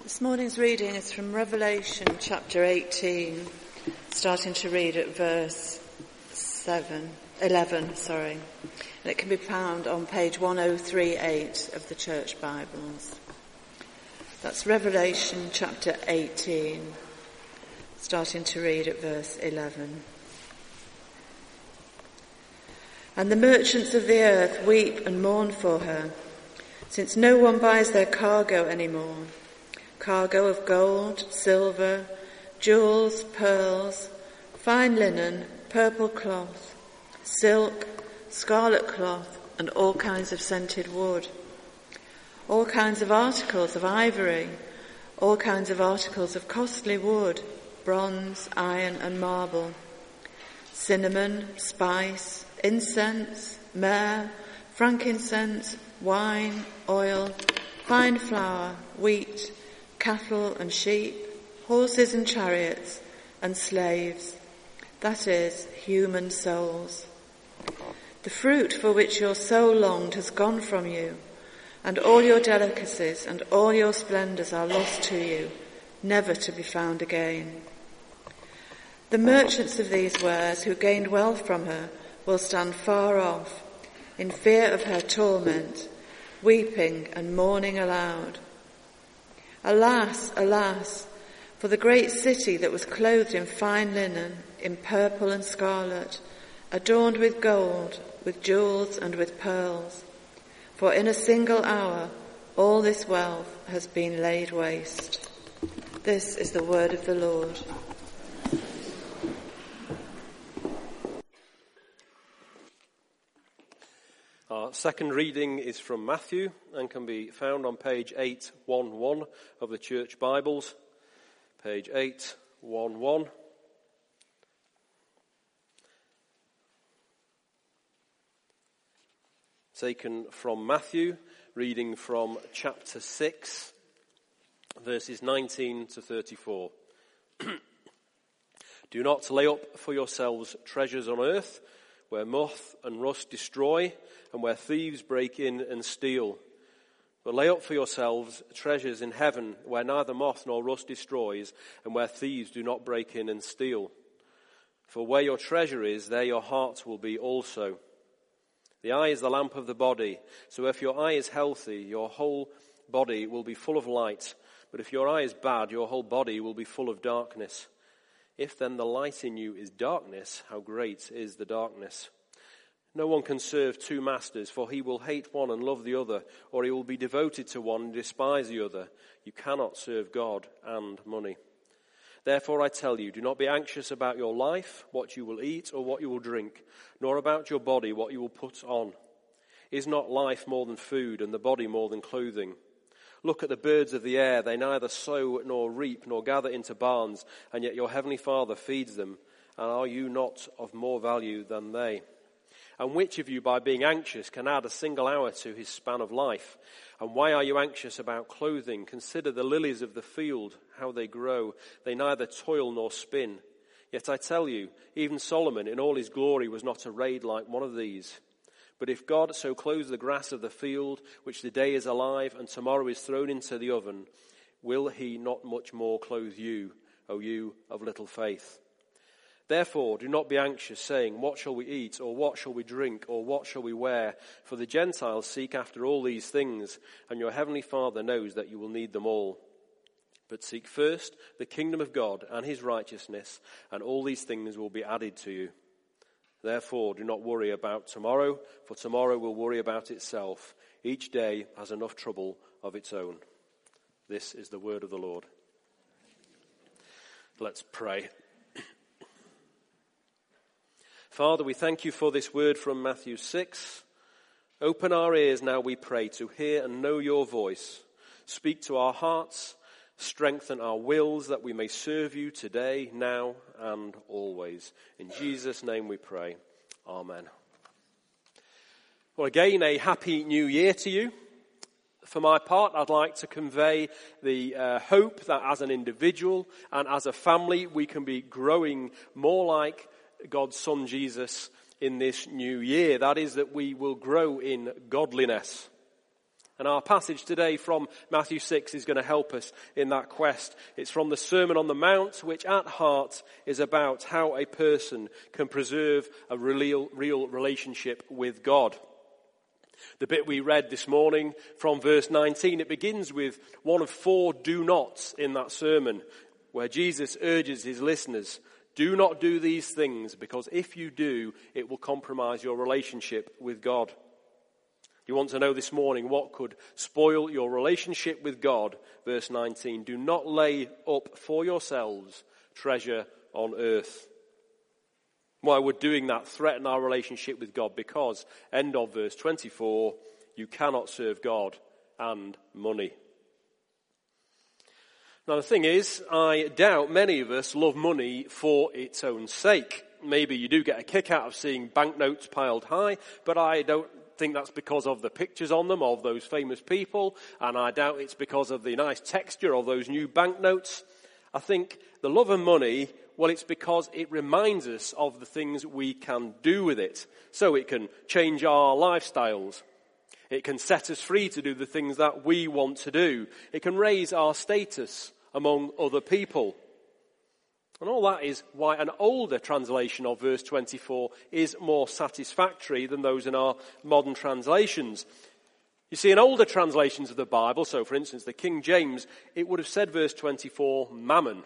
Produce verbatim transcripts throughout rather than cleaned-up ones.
This morning's reading is from Revelation chapter eighteen, starting to read at verse seven, eleven, sorry. And it can be found on page one oh three eight of the Church Bibles. That's Revelation chapter eighteen, starting to read at verse eleven. And the merchants of the earth weep and mourn for her, since no one buys their cargo anymore. Cargo of gold, silver, jewels, pearls, fine linen, purple cloth, silk, scarlet cloth, and all kinds of scented wood. All kinds of articles of ivory, all kinds of articles of costly wood, bronze, iron, and marble, cinnamon, spice, incense, myrrh, frankincense, wine, oil, fine flour, wheat, cattle and sheep, horses and chariots, and slaves, that is, human souls. The fruit for which your soul longed has gone from you, and all your delicacies and all your splendours are lost to you, never to be found again. The merchants of these wares who gained wealth from her will stand far off, in fear of her torment, weeping and mourning aloud. Alas, alas, for the great city that was clothed in fine linen, in purple and scarlet, adorned with gold, with jewels and with pearls. For in a single hour all this wealth has been laid waste. This is the word of the Lord. Our second reading is from Matthew and can be found on page eight eleven of the Church Bibles. Page eight eleven. Taken from Matthew, reading from chapter six, verses nineteen to thirty-four. Do not lay up for yourselves treasures on earth, where moth and rust destroy, and where thieves break in and steal. But lay up for yourselves treasures in heaven, where neither moth nor rust destroys, and where thieves do not break in and steal. For where your treasure is, there your heart will be also. The eye is the lamp of the body, so if your eye is healthy, your whole body will be full of light. But if your eye is bad, your whole body will be full of darkness. If then the light in you is darkness, how great is the darkness? No one can serve two masters, for he will hate one and love the other, or he will be devoted to one and despise the other. You cannot serve God and money. Therefore I tell you, do not be anxious about your life, what you will eat or what you will drink, nor about your body, what you will put on. Is not life more than food, and the body more than clothing? Look at the birds of the air. They neither sow nor reap nor gather into barns, and yet your heavenly Father feeds them. And are you not of more value than they? And which of you, by being anxious, can add a single hour to his span of life? And why are you anxious about clothing? Consider the lilies of the field, how they grow. They neither toil nor spin. Yet I tell you, even Solomon in all his glory was not arrayed like one of these. But if God so clothes the grass of the field, which today is alive and tomorrow is thrown into the oven, will he not much more clothe you, O you of little faith? Therefore, do not be anxious, saying, what shall we eat, or what shall we drink, or what shall we wear? For the Gentiles seek after all these things, and your heavenly Father knows that you will need them all. But seek first the kingdom of God and his righteousness, and all these things will be added to you. Therefore, do not worry about tomorrow, for tomorrow will worry about itself. Each day has enough trouble of its own. This is the word of the Lord. Let's pray. Father, we thank you for this word from Matthew six. Open our ears now, we pray, to hear and know your voice. Speak to our hearts, strengthen our wills that we may serve you today, now, and always. In Jesus' name we pray. Amen. Well, again, a happy new year to you. For my part, I'd like to convey the uh, hope that as an individual and as a family, we can be growing more like God's Son Jesus in this new year. That is, that we will grow in godliness. And our passage today from Matthew six is going to help us in that quest. It's from the Sermon on the Mount, which at heart is about how a person can preserve a real, real relationship with God. The bit we read this morning from verse nineteen, it begins with one of four do nots in that sermon, where Jesus urges his listeners, do not do these things, because if you do, it will compromise your relationship with God. You want to know this morning what could spoil your relationship with God? Verse nineteen, do not lay up for yourselves treasure on earth. Why would doing that threaten our relationship with God? Because, end of verse twenty-four, you cannot serve God and money. Now the thing is, I doubt many of us love money for its own sake. Maybe you do get a kick out of seeing banknotes piled high, but I don't think that's because of the pictures on them of those famous people, and I doubt it's because of the nice texture of those new banknotes. I think the love of money, well, it's because it reminds us of the things we can do with it. So it can change our lifestyles. It can set us free to do the things that we want to do. It can raise our status among other people. And all that is why an older translation of verse twenty-four is more satisfactory than those in our modern translations. You see, in older translations of the Bible, so for instance the King James, it would have said verse twenty-four, mammon.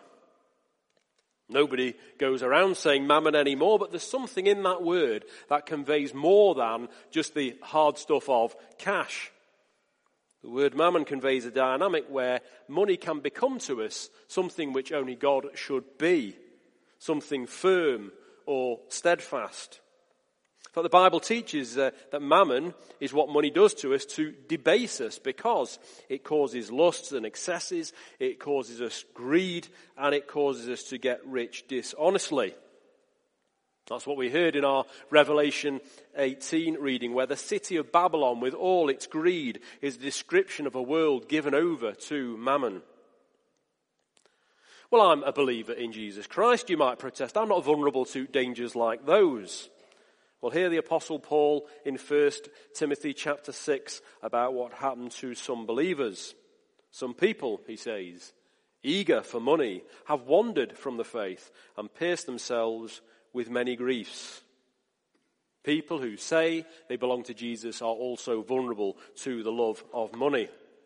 Nobody goes around saying mammon anymore, but there's something in that word that conveys more than just the hard stuff of cash. The word mammon conveys a dynamic where money can become to us something which only God should be, something firm or steadfast. But the Bible teaches uh, that mammon is what money does to us to debase us, because it causes lusts and excesses, it causes us greed, and it causes us to get rich dishonestly. That's what we heard in our Revelation eighteen reading, where the city of Babylon, with all its greed, is a description of a world given over to mammon. Well, I'm a believer in Jesus Christ, you might protest. I'm not vulnerable to dangers like those. Well, hear the Apostle Paul in First Timothy chapter six about what happened to some believers. Some people, he says, eager for money, have wandered from the faith and pierced themselves with many griefs. People who say they belong to Jesus are also vulnerable to the love of money.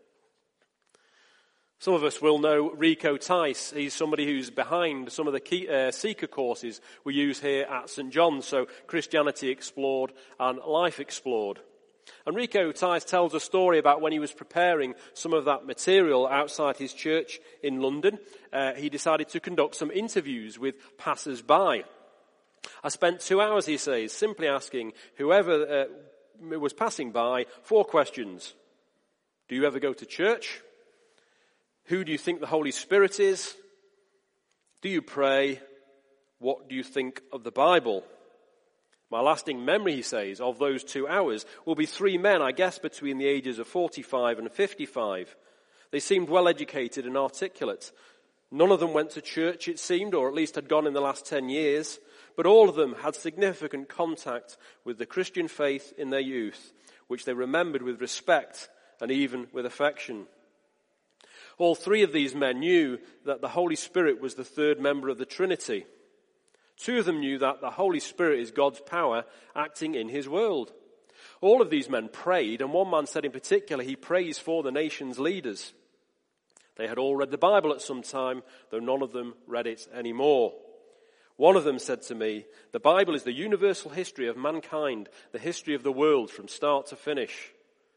Some of us will know Rico Tice. He's somebody who's behind some of the key, uh, Seeker courses we use here at Saint John's, so Christianity Explored and Life Explored. And Rico Tice tells a story about when he was preparing some of that material outside his church in London. Uh, he decided to conduct some interviews with passers-by. I spent two hours, he says, simply asking whoever uh, was passing by four questions. Do you ever go to church? Who do you think the Holy Spirit is? Do you pray? What do you think of the Bible? My lasting memory, he says, of those two hours will be three men, I guess, between the ages of forty-five and fifty-five. They seemed well educated and articulate. None of them went to church, it seemed, or at least had gone in the last ten years. But all of them had significant contact with the Christian faith in their youth, which they remembered with respect and even with affection. All three of these men knew that the Holy Spirit was the third member of the Trinity. Two of them knew that the Holy Spirit is God's power acting in his world. All of these men prayed, and one man said in particular he prays for the nation's leaders. They had all read the Bible at some time, though none of them read it anymore. One of them said to me, the Bible is the universal history of mankind, the history of the world from start to finish.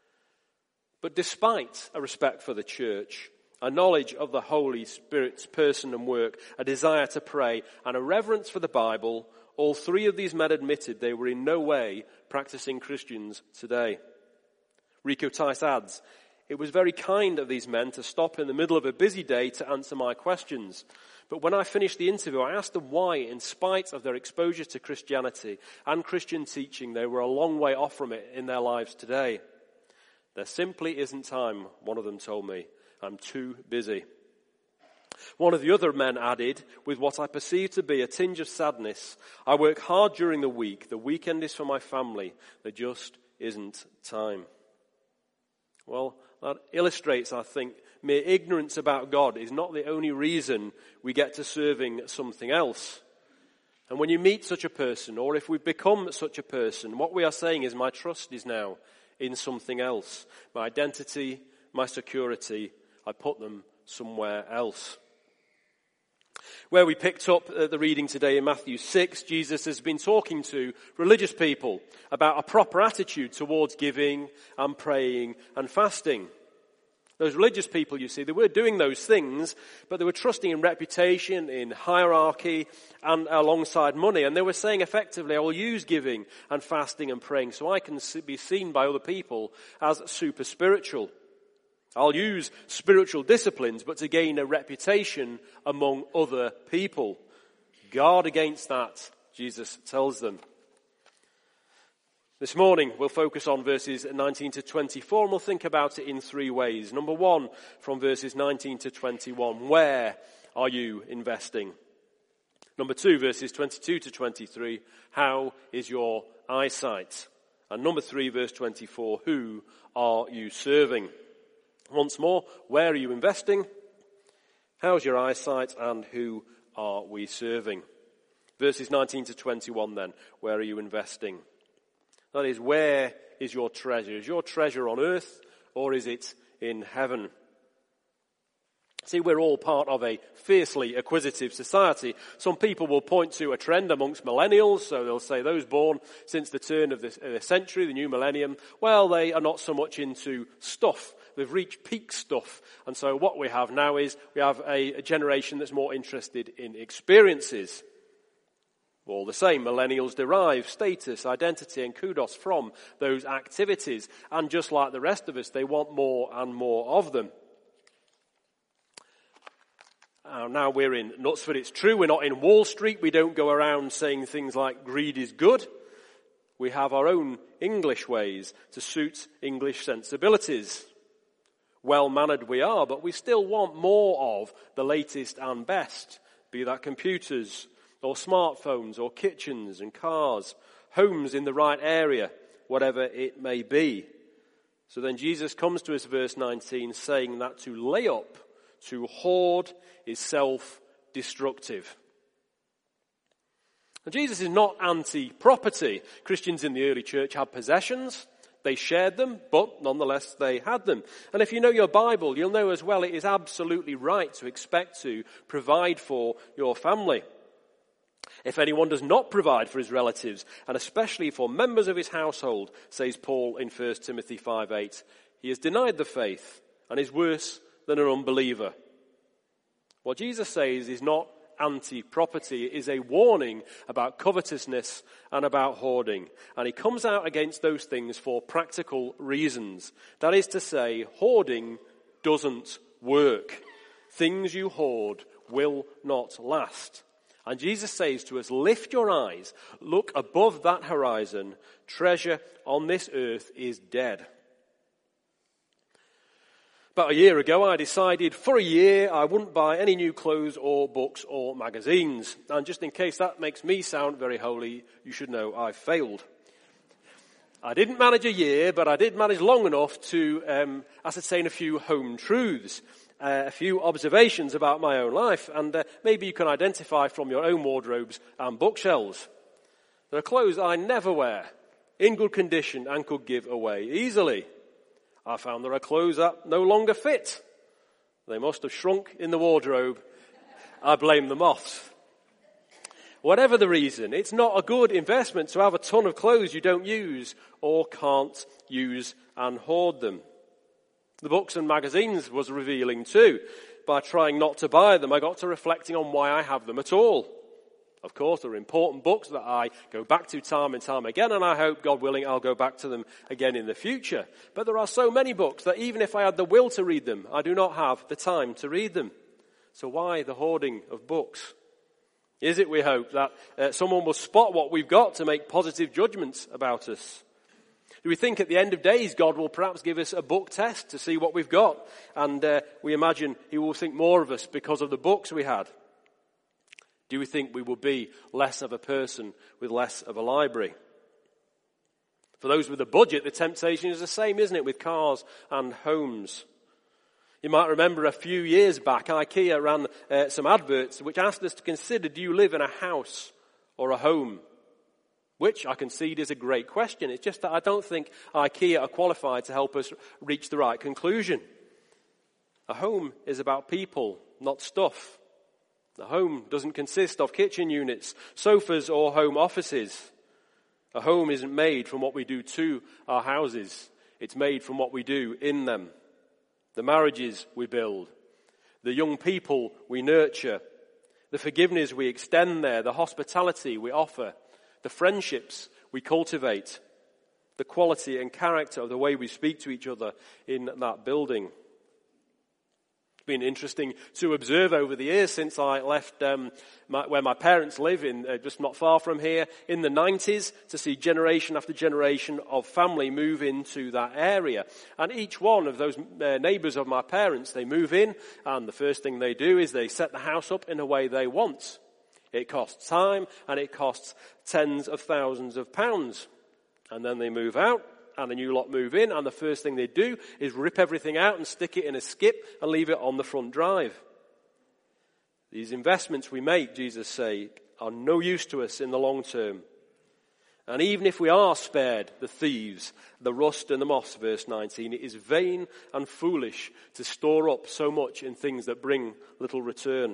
But despite a respect for the church, a knowledge of the Holy Spirit's person and work, a desire to pray, and a reverence for the Bible, all three of these men admitted they were in no way practicing Christians today. Rico Tice adds, it was very kind of these men to stop in the middle of a busy day to answer my questions. But when I finished the interview, I asked them why, in spite of their exposure to Christianity and Christian teaching, they were a long way off from it in their lives today. There simply isn't time, one of them told me. I'm too busy. One of the other men added, with what I perceive to be a tinge of sadness, I work hard during the week. The weekend is for my family. There just isn't time. Well, that illustrates, I think, mere ignorance about God is not the only reason we get to serving something else. And when you meet such a person, or if we become such a person, what we are saying is, my trust is now in something else. My identity, my security, I put them somewhere else. Where we picked up the reading today in Matthew six, Jesus has been talking to religious people about a proper attitude towards giving and praying and fasting. Those religious people, you see, they were doing those things, but they were trusting in reputation, in hierarchy, and alongside money. And they were saying effectively, I will use giving and fasting and praying so I can be seen by other people as super spiritual. I'll use spiritual disciplines, but to gain a reputation among other people. Guard against that, Jesus tells them. This morning we'll focus on verses nineteen to twenty-four, and we'll think about it in three ways. Number one, from verses nineteen to twenty-one, where are you investing? Number two, verses twenty-two to twenty-three, how is your eyesight? And number three, verse twenty-four, who are you serving? Once more, where are you investing? How's your eyesight? And who are we serving? Verses nineteen to twenty-one then, where are you investing? That is, where is your treasure? Is your treasure on earth, or is it in heaven? See, we're all part of a fiercely acquisitive society. Some people will point to a trend amongst millennials, so they'll say those born since the turn of the, of the century, the new millennium, well, they are not so much into stuff. They've reached peak stuff. And so what we have now is we have a, a generation that's more interested in experiences. All the same, millennials derive status, identity, and kudos from those activities. And just like the rest of us, they want more and more of them. Uh, now we're in Knutsford. It's true, we're not in Wall Street. We don't go around saying things like greed is good. We have our own English ways to suit English sensibilities. Well-mannered we are, but we still want more of the latest and best, be that computers, or smartphones, or kitchens and cars, homes in the right area, whatever it may be. So then Jesus comes to us, verse nineteen, saying that to lay up, to hoard, is self-destructive. And Jesus is not anti-property. Christians in the early church had possessions. They shared them, but nonetheless they had them. And if you know your Bible, you'll know as well it is absolutely right to expect to provide for your family. If anyone does not provide for his relatives, and especially for members of his household, says Paul in First Timothy five eight, he has denied the faith and is worse than an unbeliever. What Jesus says is not anti-property, it is a warning about covetousness and about hoarding. And he comes out against those things for practical reasons. That is to say, hoarding doesn't work. Things you hoard will not last. And Jesus says to us, lift your eyes, look above that horizon. Treasure on this earth is dead. About a year ago, I decided for a year I wouldn't buy any new clothes or books or magazines. And just in case that makes me sound very holy, you should know I failed. I didn't manage a year, but I did manage long enough to um, ascertain a few home truths. Uh, a few observations about my own life, and uh, maybe you can identify from your own wardrobes and bookshelves. There are clothes I never wear, in good condition, and could give away easily. I found there are clothes that no longer fit. They must have shrunk in the wardrobe. I blame the moths. Whatever the reason, it's not a good investment to have a ton of clothes you don't use or can't use and hoard them. The books and magazines was revealing too. By trying not to buy them, I got to reflecting on why I have them at all. Of course, there are important books that I go back to time and time again, and I hope, God willing, I'll go back to them again in the future. But there are so many books that even if I had the will to read them, I do not have the time to read them. So why the hoarding of books? Is it, we hope, that uh, someone will spot what we've got to make positive judgments about us? Do we think at the end of days God will perhaps give us a book test to see what we've got? And uh, we imagine he will think more of us because of the books we had. Do we think we will be less of a person with less of a library? For those with a budget, the temptation is the same, isn't it, with cars and homes? You might remember a few years back, IKEA ran uh, some adverts which asked us to consider, do you live in a house or a home? Which I concede is a great question. It's just that I don't think IKEA are qualified to help us reach the right conclusion. A home is about people, not stuff. A home doesn't consist of kitchen units, sofas, or home offices. A home isn't made from what we do to our houses. It's made from what we do in them. The marriages we build, the young people we nurture, the forgiveness we extend there, the hospitality we offer, the friendships we cultivate, the quality and character of the way we speak to each other in that building. It's been interesting to observe over the years since I left um, my, where my parents live, in uh, just not far from here, in the nineties, to see generation after generation of family move into that area. And each one of those uh, neighbours of my parents, they move in, and the first thing they do is they set the house up in a way they want. It costs time, and it costs tens of thousands of pounds. And then they move out, and the new lot move in, and the first thing they do is rip everything out and stick it in a skip and leave it on the front drive. These investments we make, Jesus says, are no use to us in the long term. And even if we are spared the thieves, the rust and the moths, verse nineteen, it is vain and foolish to store up so much in things that bring little return.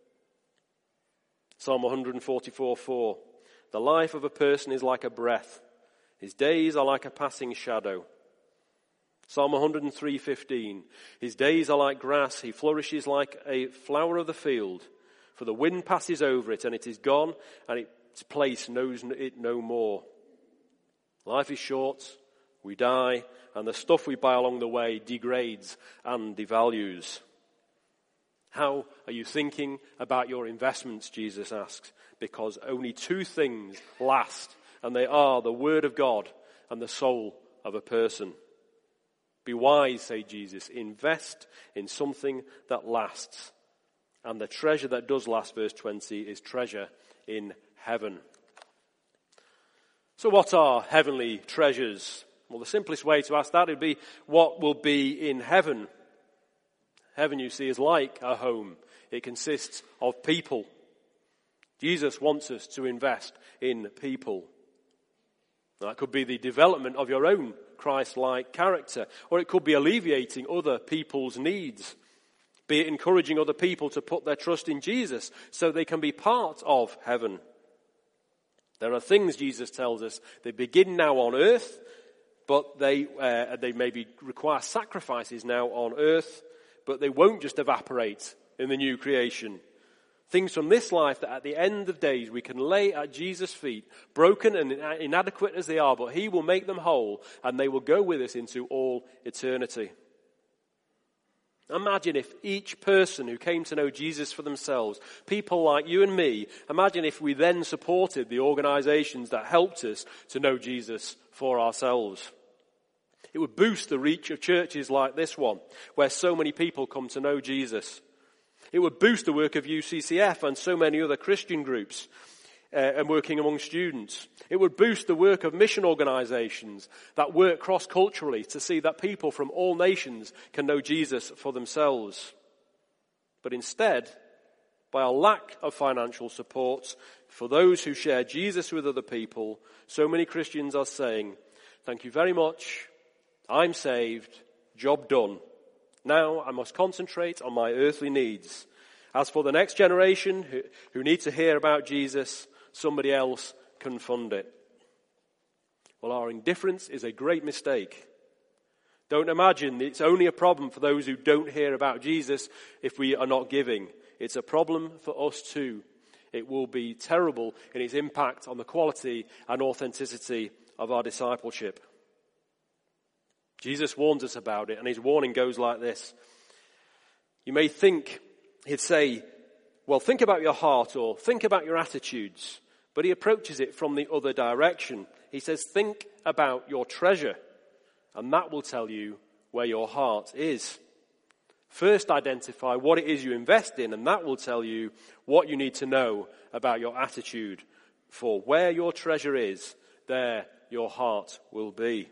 Psalm one forty-four four, the life of a person is like a breath. His days are like a passing shadow. Psalm one oh three fifteen, his days are like grass. He flourishes like a flower of the field. For the wind passes over it and it is gone, and its place knows it no more. Life is short, we die, and the stuff we buy along the way degrades and devalues. How are you thinking about your investments, Jesus asks, because only two things last, and they are the word of God and the soul of a person. Be wise, say Jesus, invest in something that lasts. And the treasure that does last, verse twenty, is treasure in heaven. So what are heavenly treasures? Well, the simplest way to ask that would be, what will be in heaven? Heaven, you see, is like a home. It consists of people. Jesus wants us to invest in people. That could be the development of your own Christ-like character, or it could be alleviating other people's needs. Be it encouraging other people to put their trust in Jesus so they can be part of heaven. There are things, Jesus tells us, they begin now on earth, but they uh, they maybe require sacrifices now on earth, but they won't just evaporate in the new creation. Things from this life that at the end of days we can lay at Jesus' feet, broken and inadequate as they are, but he will make them whole and they will go with us into all eternity. Imagine if each person who came to know Jesus for themselves, people like you and me, imagine if we then supported the organizations that helped us to know Jesus for ourselves. It would boost the reach of churches like this one, where so many people come to know Jesus. It would boost the work of U C C F and so many other Christian groups uh, and working among students. It would boost the work of mission organizations that work cross-culturally to see that people from all nations can know Jesus for themselves. But instead, by a lack of financial support for those who share Jesus with other people, so many Christians are saying, thank you very much, I'm saved, job done. Now I must concentrate on my earthly needs. As for the next generation who, who need to hear about Jesus, somebody else can fund it. Well, our indifference is a great mistake. Don't imagine it's only a problem for those who don't hear about Jesus if we are not giving. It's a problem for us too. It will be terrible in its impact on the quality and authenticity of our discipleship. Jesus warns us about it, and his warning goes like this. You may think, he'd say, well, think about your heart or think about your attitudes. But he approaches it from the other direction. He says, think about your treasure, and that will tell you where your heart is. First, identify what it is you invest in, and that will tell you what you need to know about your attitude. For where your treasure is, there your heart will be.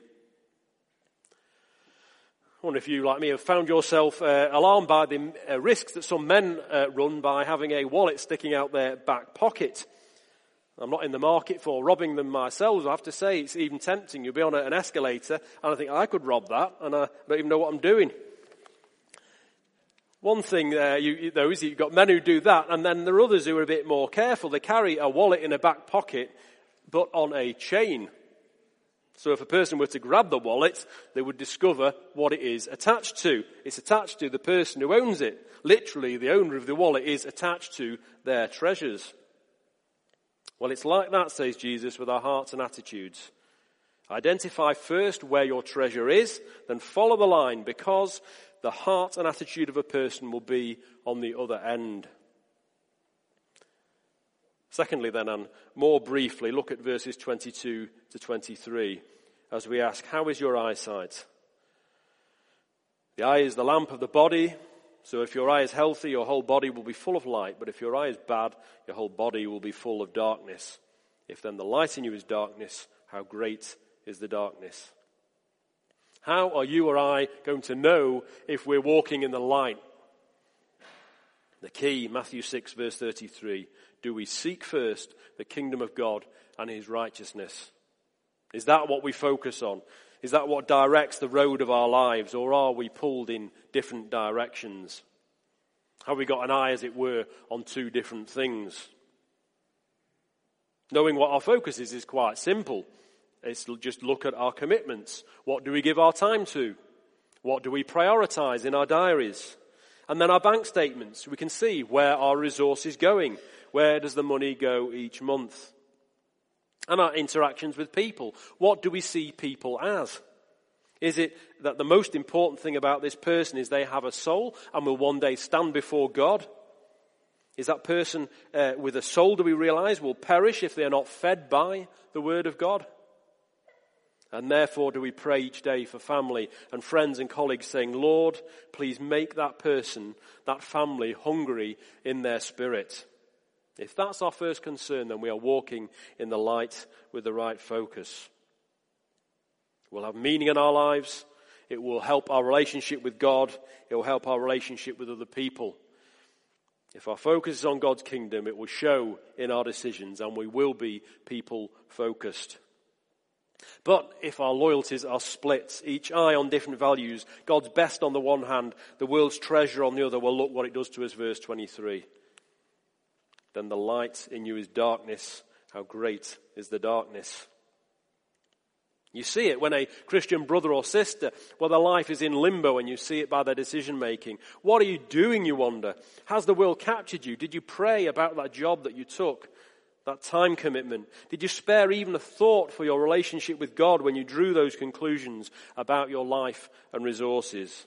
I wonder if you, like me, have found yourself uh, alarmed by the uh, risks that some men uh, run by having a wallet sticking out their back pocket. I'm not in the market for robbing them myself. I have to say, it's even tempting. You'll be on a, an escalator, and I think I could rob that, and I don't even know what I'm doing. One thing there, you, though, is you've got men who do that, and then there are others who are a bit more careful. They carry a wallet in a back pocket, but on a chain. So if a person were to grab the wallet, they would discover what it is attached to. It's attached to the person who owns it. Literally, the owner of the wallet is attached to their treasures. Well, it's like that, says Jesus, with our hearts and attitudes. Identify first where your treasure is, then follow the line, because the heart and attitude of a person will be on the other end. Secondly, then, and more briefly, look at verses twenty-two to twenty-three as we ask, how is your eyesight? The eye is the lamp of the body. So if your eye is healthy, your whole body will be full of light. But if your eye is bad, your whole body will be full of darkness. If then the light in you is darkness, how great is the darkness? How are you or I going to know if we're walking in the light? The key, Matthew six, verse thirty-three. Do we seek first the kingdom of God and his righteousness? Is that what we focus on? Is that what directs the road of our lives, or are we pulled in different directions? Have we got an eye, as it were, on two different things? Knowing what our focus is is quite simple. It's just look at our commitments. What do we give our time to? What do we prioritize in our diaries? And then our bank statements. We can see where our resource is going. Where does the money go each month? And our interactions with people. What do we see people as? Is it that the most important thing about this person is they have a soul and will one day stand before God? Is that person uh, with a soul, do we realize, will perish if they are not fed by the word of God? And therefore do we pray each day for family and friends and colleagues, saying, Lord, please make that person, that family, hungry in their spirit. If that's our first concern, then we are walking in the light with the right focus. We'll have meaning in our lives. It will help our relationship with God. It will help our relationship with other people. If our focus is on God's kingdom, it will show in our decisions, and we will be people-focused. But if our loyalties are split, each eye on different values, God's best on the one hand, the world's treasure on the other, well, look what it does to us, verse twenty-three. Then the light in you is darkness. How great is the darkness? You see it when a Christian brother or sister, well, their life is in limbo, and you see it by their decision making. What are you doing, you wonder? Has the world captured you? Did you pray about that job that you took? That time commitment? Did you spare even a thought for your relationship with God when you drew those conclusions about your life and resources?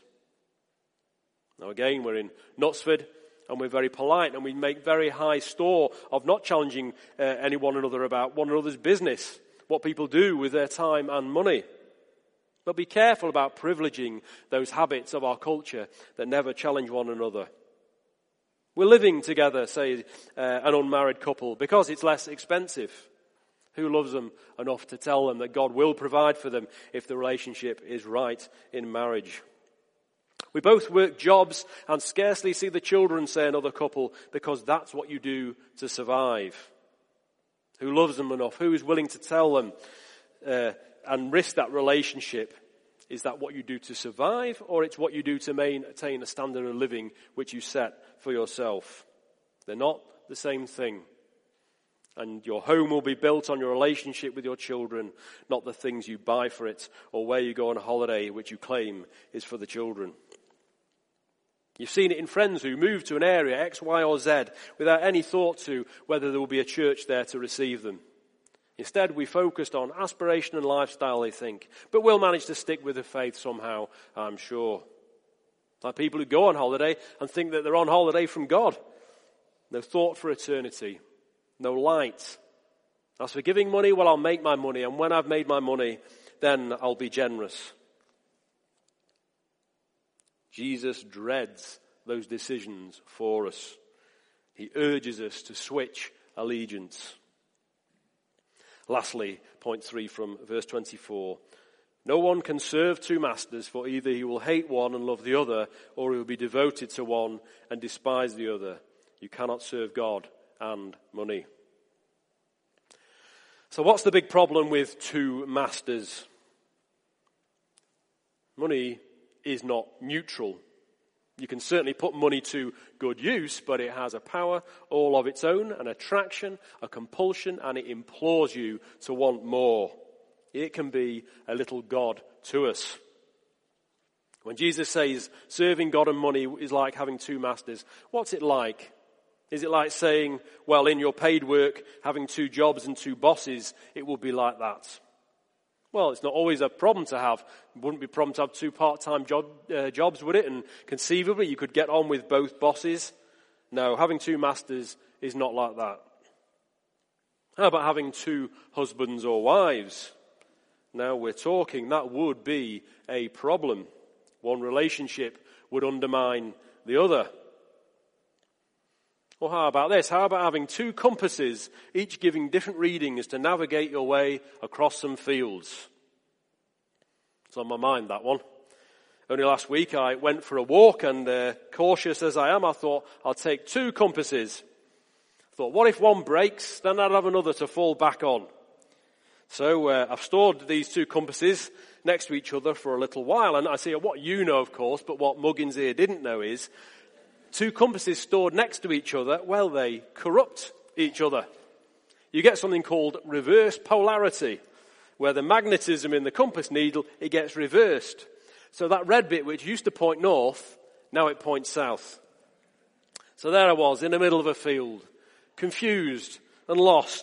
Now again, we're in Knutsford, and we're very polite, and we make very high store of not challenging uh, any one another about one another's business, what people do with their time and money. But be careful about privileging those habits of our culture that never challenge one another. We're living together, say, uh, an unmarried couple, because it's less expensive. Who loves them enough to tell them that God will provide for them if the relationship is right in marriage? We both work jobs and scarcely see the children, say another couple, because that's what you do to survive. Who loves them enough? Who is willing to tell them uh, and risk that relationship? Is that what you do to survive, or it's what you do to maintain a standard of living which you set for yourself? They're not the same thing. And your home will be built on your relationship with your children, not the things you buy for it or where you go on a holiday, which you claim is for the children. You've seen it in friends who move to an area, X, Y, or Z, without any thought to whether there will be a church there to receive them. Instead, we focused on aspiration and lifestyle, they think. But we'll manage to stick with the faith somehow, I'm sure. Like people who go on holiday and think that they're on holiday from God. No thought for eternity. No light. As for giving money, well, I'll make my money. And when I've made my money, then I'll be generous. Jesus dreads those decisions for us. He urges us to switch allegiance. Lastly, point three from verse twenty-four. No one can serve two masters, for either he will hate one and love the other, or he will be devoted to one and despise the other. You cannot serve God and money. So what's the big problem with two masters? Money is not neutral. You can certainly put money to good use, but it has a power all of its own, an attraction, a compulsion, and it implores you to want more. It can be a little god to us. When Jesus says serving God and money is like having two masters, what's it like? Is it like saying, well, in your paid work, having two jobs and two bosses, it will be like that? Well, it's not always a problem to have. It wouldn't be a problem to have two part-time job, uh, jobs, would it? And conceivably, you could get on with both bosses. No, having two masters is not like that. How about having two husbands or wives? Now we're talking. That would be a problem. One relationship would undermine the other. Or how about this? How about having two compasses, each giving different readings to navigate your way across some fields? It's on my mind, that one. Only last week I went for a walk, and uh, cautious as I am, I thought I'll take two compasses. I thought, what if one breaks? Then I'd have another to fall back on. So uh, I've stored these two compasses next to each other for a little while, and I see what you know, of course, but what Muggins here didn't know is two compasses stored next to each other, well, they corrupt each other. You get something called reverse polarity, where the magnetism in the compass needle, it gets reversed. So that red bit which used to point north, now it points south. So there I was in the middle of a field, confused and lost.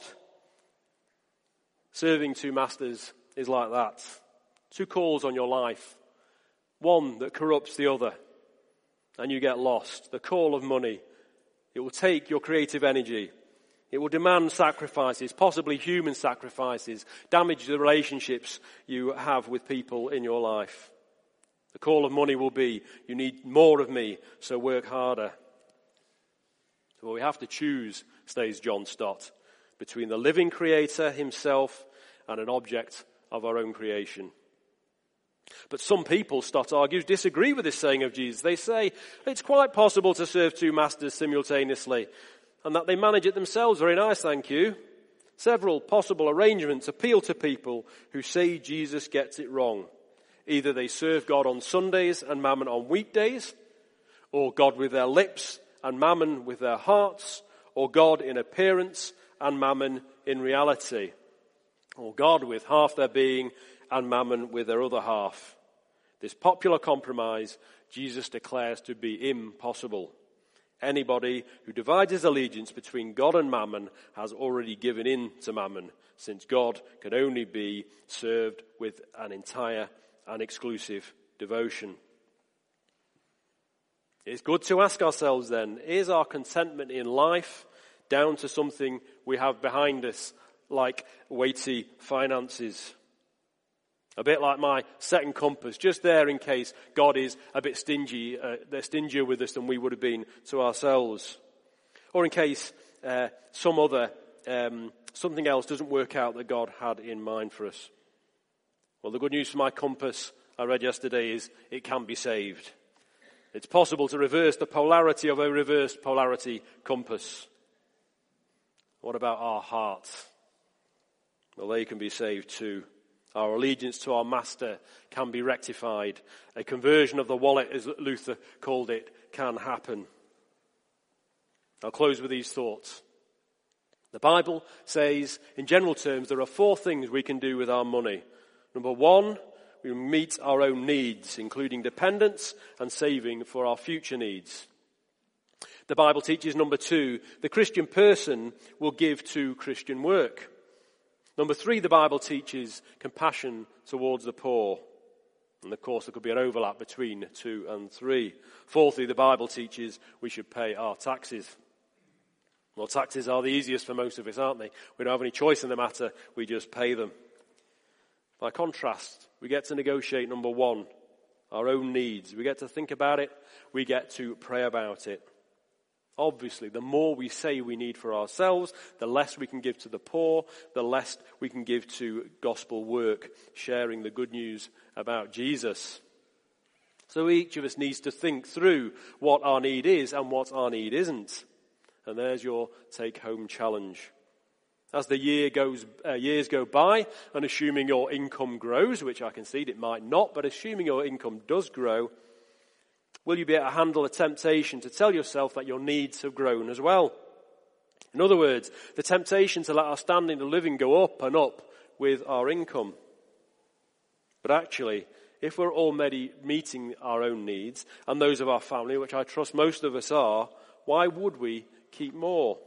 Serving two masters is like that. Two calls on your life. One that corrupts the other. And you get lost. The call of money. It will take your creative energy. It will demand sacrifices, possibly human sacrifices, damage the relationships you have with people in your life. The call of money will be, you need more of me, so work harder. So we have to choose, says John Stott, between the living creator himself and an object of our own creation. But some people, Stott argues, disagree with this saying of Jesus. They say it's quite possible to serve two masters simultaneously, and that they manage it themselves. Very nice, thank you. Several possible arrangements appeal to people who say Jesus gets it wrong. Either they serve God on Sundays and mammon on weekdays, or God with their lips and mammon with their hearts, or God in appearance and mammon in reality, or God with half their being and mammon with their other half. This popular compromise, Jesus declares to be impossible. Anybody who divides his allegiance between God and mammon has already given in to mammon, since God can only be served with an entire and exclusive devotion. It's good to ask ourselves then, is our contentment in life down to something we have behind us, like weighty finances? A bit like my second compass, just there in case God is a bit stingy, uh, they're stingier with us than we would have been to ourselves. Or in case uh, some other, um, something else doesn't work out that God had in mind for us. Well, the good news for my compass, I read yesterday, is it can be saved. It's possible to reverse the polarity of a reverse polarity compass. What about our hearts? Well, they can be saved too. Our allegiance to our master can be rectified. A conversion of the wallet, as Luther called it, can happen. I'll close with these thoughts. The Bible says, in general terms, there are four things we can do with our money. Number one, we meet our own needs, including dependence and saving for our future needs. The Bible teaches, number two, the Christian person will give to Christian work. Number three, the Bible teaches compassion towards the poor. And of course, there could be an overlap between two and three. Fourthly, the Bible teaches we should pay our taxes. Well, taxes are the easiest for most of us, aren't they? We don't have any choice in the matter. We just pay them. By contrast, we get to negotiate, number one, our own needs. We get to think about it. We get to pray about it. Obviously, the more we say we need for ourselves, the less we can give to the poor, the less we can give to gospel work, sharing the good news about Jesus. So each of us needs to think through what our need is and what our need isn't. And there's your take-home challenge. As the year goes, uh, years go by, and assuming your income grows, which I concede it might not, but assuming your income does grow, will you be able to handle a temptation to tell yourself that your needs have grown as well? In other words, the temptation to let our standing of living go up and up with our income. But actually, if we're already meeting our own needs and those of our family, which I trust most of us are, why would we keep more?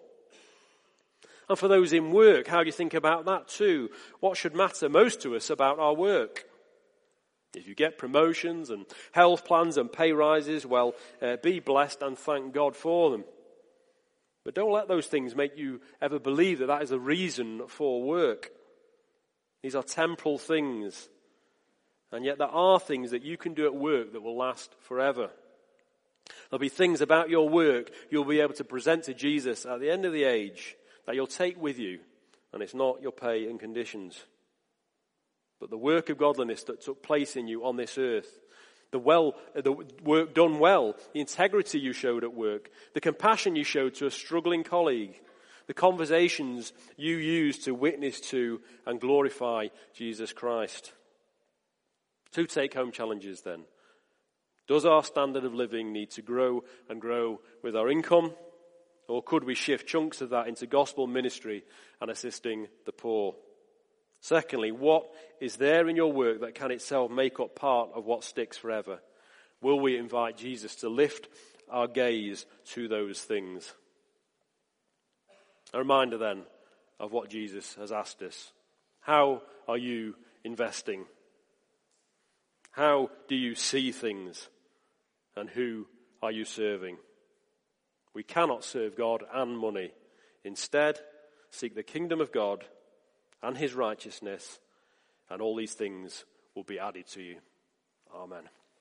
And for those in work, how do you think about that too? What should matter most to us about our work? If you get promotions and health plans and pay rises, well, uh, be blessed and thank God for them. But don't let those things make you ever believe that that is a reason for work. These are temporal things. And yet there are things that you can do at work that will last forever. There'll be things about your work you'll be able to present to Jesus at the end of the age that you'll take with you. And it's not your pay and conditions, but the work of godliness that took place in you on this earth, the well, the work done well, the integrity you showed at work, the compassion you showed to a struggling colleague, the conversations you used to witness to and glorify Jesus Christ. Two take-home challenges then. Does our standard of living need to grow and grow with our income? Or could we shift chunks of that into gospel ministry and assisting the poor? Secondly, what is there in your work that can itself make up part of what sticks forever? Will we invite Jesus to lift our gaze to those things? A reminder then of what Jesus has asked us. How are you investing? How do you see things? And who are you serving? We cannot serve God and money. Instead, seek the kingdom of God and his righteousness, and all these things will be added to you. Amen.